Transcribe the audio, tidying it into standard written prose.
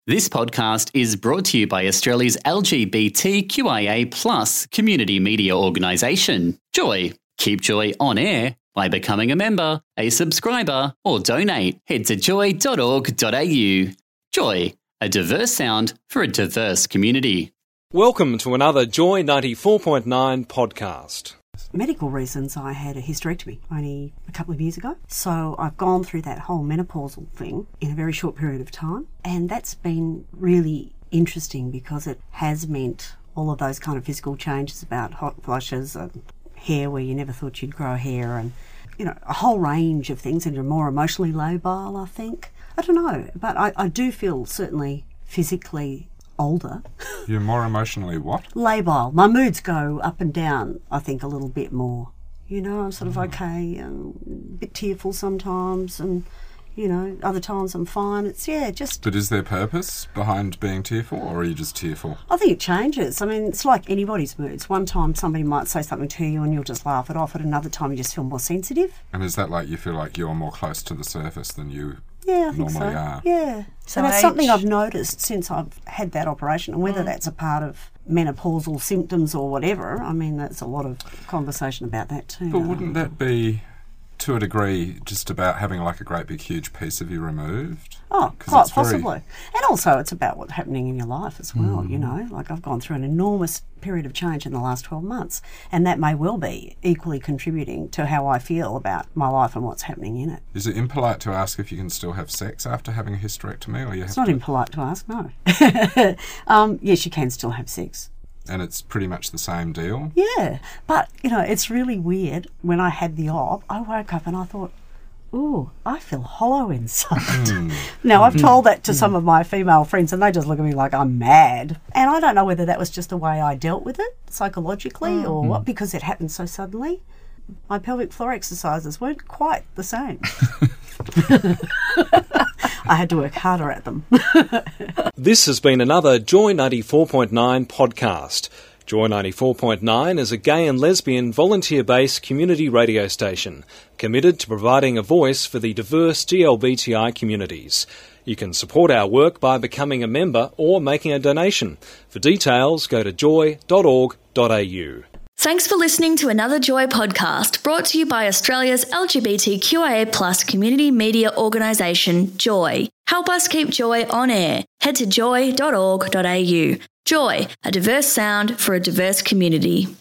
This podcast is brought to you by Australia's LGBTQIA+ community media organisation, Joy. Keep Joy on air by becoming a member, a subscriber, or donate. Head to joy.org.au. Joy, a diverse sound for a diverse community. Welcome to another Joy 94.9 podcast. Medical reasons, I had a hysterectomy only a couple of years ago. So I've gone through that whole menopausal thing in a very short period of time. And that's been really interesting because it has meant all of those kind of physical changes about hot flushes and hair where you never thought you'd grow hair and, you know, a whole range of things, and you're more emotionally labile, I think. I don't know, but I do feel certainly physically older. You're more emotionally what? Labile. My moods go up and down, I think, a little bit more. You know, I'm sort of okay and a bit tearful sometimes, and, you know, other times I'm fine. It's, just... But is there purpose behind being tearful, or are you just tearful? I think it changes. I mean, it's like anybody's moods. One time somebody might say something to you and you'll just laugh it off. At another time you just feel more sensitive. And is that like you feel like you're more close to the surface than you I think normally so. are? Yeah. So that's something I've noticed since I've had that operation, and whether that's a part of menopausal symptoms or whatever. I mean, there's a lot of conversation about that too. But wouldn't that be, to a degree, just about having like a great big huge piece of you removed? Oh, quite possibly. And also it's about what's happening in your life as well, you know. Like I've gone through an enormous period of change in the last 12 months, and that may well be equally contributing to how I feel about my life and what's happening in it. Is it impolite to ask if you can still have sex after having a hysterectomy? Or it's not impolite to ask, no. Yes, you can still have sex. And it's pretty much the same deal? Yeah, but, you know, it's really weird. When I had the op, I woke up and I thought, ooh, I feel hollow inside. Now, I've told that to some of my female friends and they just look at me like I'm mad. And I don't know whether that was just the way I dealt with it psychologically or what, because it happened so suddenly. My pelvic floor exercises weren't quite the same. I had to work harder at them. This has been another Joy 94.9 podcast. Joy 94.9 is a gay and lesbian volunteer-based community radio station committed to providing a voice for the diverse GLBTI communities. You can support our work by becoming a member or making a donation. For details, go to joy.org.au. Thanks for listening to another Joy podcast brought to you by Australia's LGBTQIA+ community media organisation, Joy. Help us keep Joy on air. Head to joy.org.au. Joy, a diverse sound for a diverse community.